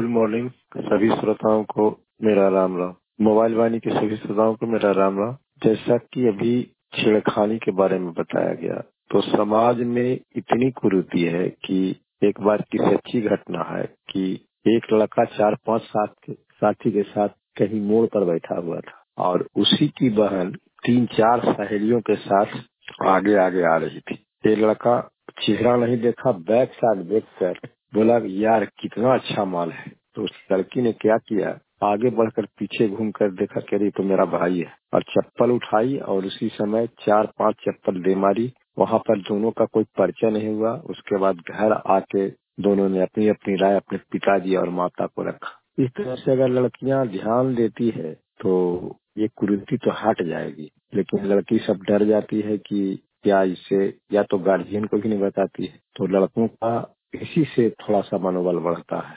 Good morning सभी श्रोताओं को मेरा राम राम। मोबाइल वाणी के सभी श्रोताओं को मेरा राम राम। जैसा कि अभी छेड़खानी के बारे में बताया गया, तो समाज में इतनी कुरीति है कि एक बार की सच्ची घटना है कि एक लड़का 4-5 साथी के साथ कहीं मोड़ पर बैठा हुआ था और उसी की बहन 3-4 सहेलियों के साथ आगे आगे आ रही थी। ये लड़का चेहरा नहीं देखा, बैक साइड देख बोला यार कितना अच्छा माल है। तो उस लड़की ने क्या किया, आगे बढ़कर पीछे घूमकर देखा कि अरे तो मेरा भाई है, और चप्पल उठाई और उसी समय 4-5 चप्पल दे मारी। वहां पर दोनों का कोई परिचय नहीं हुआ। उसके बाद घर आके दोनों ने अपनी अपनी राय अपने पिताजी और माता को रखा। इस तरह से अगर लड़कियां ध्यान देती है तो ये कुरीति तो हट जाएगी, लेकिन लड़की सब डर जाती है कि क्या इससे, या तो गार्जियन को भी नहीं बताती है, तो लड़कों का इसी से थोड़ा सा मनोबल बढ़ता है।